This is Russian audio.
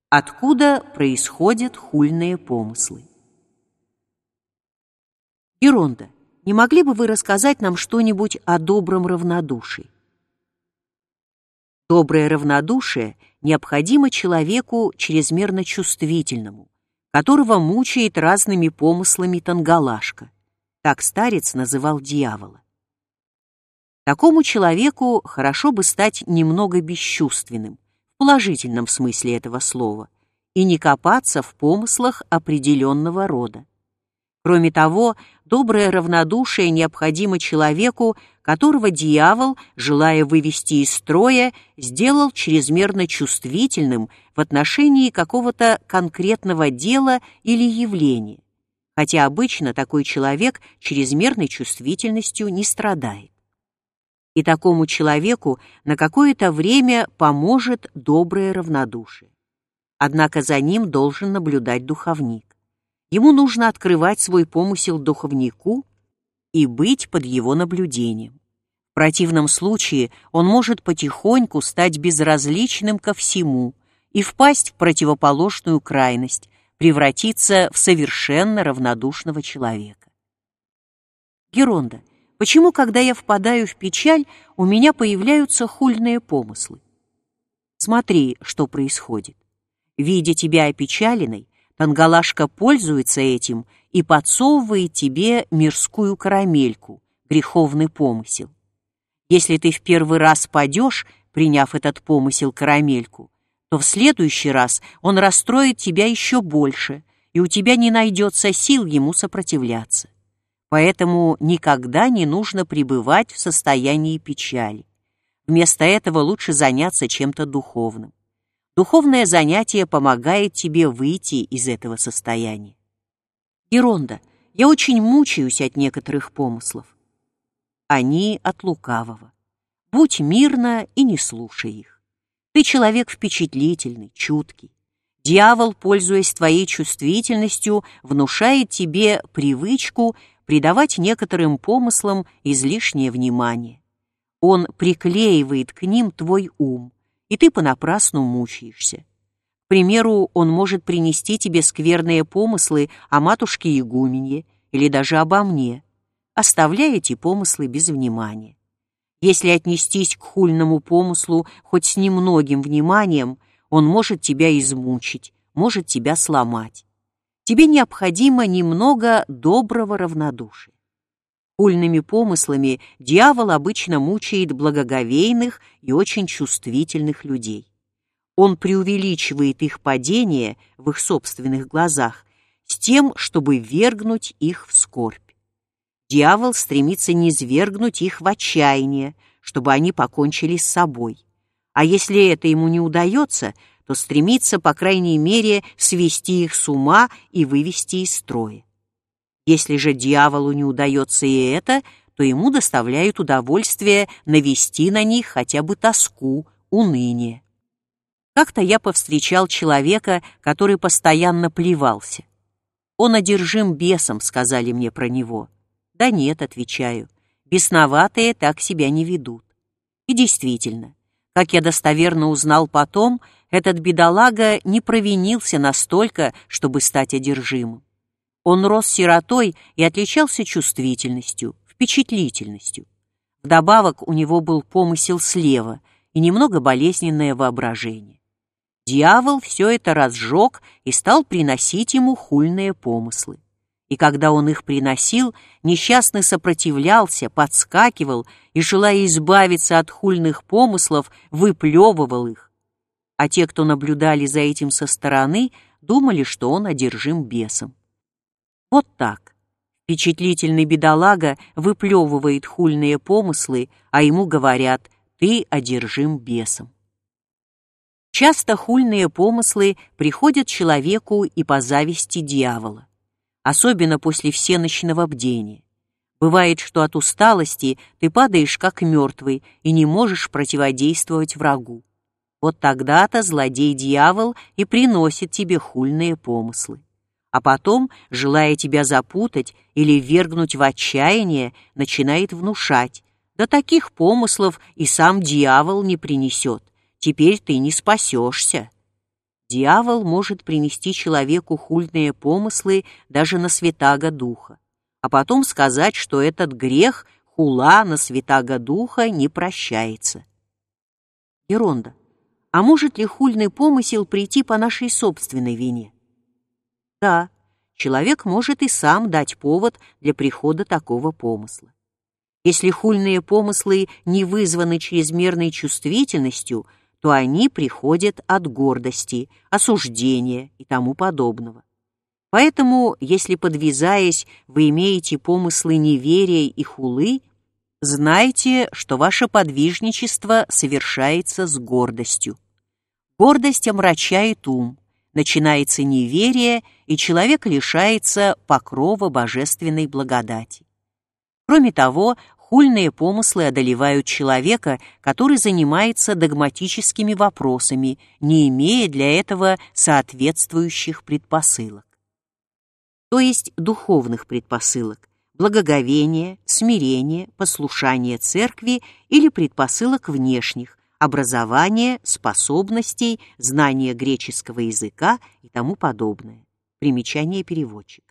Откуда происходят хульные помыслы? Геронда, не могли бы вы рассказать нам что-нибудь о добром равнодушии? Доброе равнодушие необходимо человеку чрезмерно чувствительному, которого мучает разными помыслами Тангалашка. Так старец называл дьявола. Такому человеку хорошо бы стать немного бесчувственным, в положительном смысле этого слова, и не копаться в помыслах определенного рода. Кроме того, доброе равнодушие необходимо человеку, которого дьявол, желая вывести из строя, сделал чрезмерно чувствительным в отношении какого-то конкретного дела или явления, хотя обычно такой человек чрезмерной чувствительностью не страдает. И такому человеку на какое-то время поможет доброе равнодушие. Однако за ним должен наблюдать духовник. Ему нужно открывать свой помысел духовнику и быть под его наблюдением. В противном случае он может потихоньку стать безразличным ко всему и впасть в противоположную крайность, превратиться в совершенно равнодушного человека. Геронда, почему, когда я впадаю в печаль, у меня появляются хульные помыслы? Смотри, что происходит. Видя тебя опечаленной, Тангалашка пользуется этим и подсовывает тебе мирскую карамельку, греховный помысел. Если ты в первый раз падешь, приняв этот помысел карамельку, то в следующий раз он расстроит тебя еще больше, и у тебя не найдется сил ему сопротивляться. Поэтому никогда не нужно пребывать в состоянии печали. Вместо этого лучше заняться чем-то духовным. Духовное занятие помогает тебе выйти из этого состояния. Геронда, я очень мучаюсь от некоторых помыслов. Они от лукавого. Будь мирна и не слушай их. Ты человек впечатлительный, чуткий. Дьявол, пользуясь твоей чувствительностью, внушает тебе привычку придавать некоторым помыслам излишнее внимание. Он приклеивает к ним твой ум, и ты понапрасну мучаешься. К примеру, он может принести тебе скверные помыслы о матушке игуменье или даже обо мне. Оставляй эти помыслы без внимания. Если отнестись к хульному помыслу хоть с немногим вниманием, он может тебя измучить, может тебя сломать. Тебе необходимо немного доброго равнодушия. Хульными помыслами дьявол обычно мучает благоговейных и очень чувствительных людей. Он преувеличивает их падение в их собственных глазах с тем, чтобы ввергнуть их в скорбь. Дьявол стремится низвергнуть их в отчаяние, чтобы они покончили с собой. А если это ему не удается, то стремится, по крайней мере, свести их с ума и вывести из строя. Если же дьяволу не удается и это, то ему доставляет удовольствие навести на них хотя бы тоску, уныние. Как-то я повстречал человека, который постоянно плевался. «Он одержим бесом», — сказали мне про него. «Да нет», — отвечаю, — «бесноватые так себя не ведут». И действительно, как я достоверно узнал потом, этот бедолага не провинился настолько, чтобы стать одержимым. Он рос сиротой и отличался чувствительностью, впечатлительностью. Вдобавок у него был помысел слева и немного болезненное воображение. Дьявол все это разжег и стал приносить ему хульные помыслы. И когда он их приносил, несчастный сопротивлялся, подскакивал и, желая избавиться от хульных помыслов, выплевывал их. А те, кто наблюдали за этим со стороны, думали, что он одержим бесом. Вот так. Впечатлительный бедолага выплевывает хульные помыслы, а ему говорят: «Ты одержим бесом». Часто хульные помыслы приходят человеку и по зависти дьявола, особенно после всенощного бдения. Бывает, что от усталости ты падаешь как мертвый и не можешь противодействовать врагу. Вот тогда-то злодей-дьявол и приносит тебе хульные помыслы. А потом, желая тебя запутать или ввергнуть в отчаяние, начинает внушать: «Да таких помыслов и сам дьявол не принесет, теперь ты не спасешься». Дьявол может принести человеку хульные помыслы даже на Святаго Духа, а потом сказать, что этот грех, хула на Святаго Духа, не прощается. Геронда, а может ли хульный помысел прийти по нашей собственной вине? Да, человек может и сам дать повод для прихода такого помысла. Если хульные помыслы не вызваны чрезмерной чувствительностью, то они приходят от гордости, осуждения и тому подобного. Поэтому, если, подвязаясь, вы имеете помыслы неверия и хулы, знайте, что ваше подвижничество совершается с гордостью. Гордость омрачает ум, начинается неверие, и человек лишается покрова божественной благодати. Кроме того, хульные помыслы одолевают человека, который занимается догматическими вопросами, не имея для этого соответствующих предпосылок. То есть духовных предпосылок, благоговения, смирения, послушания церкви или предпосылок внешних, образования, способностей, знания греческого языка и тому подобное. Примечание переводчика.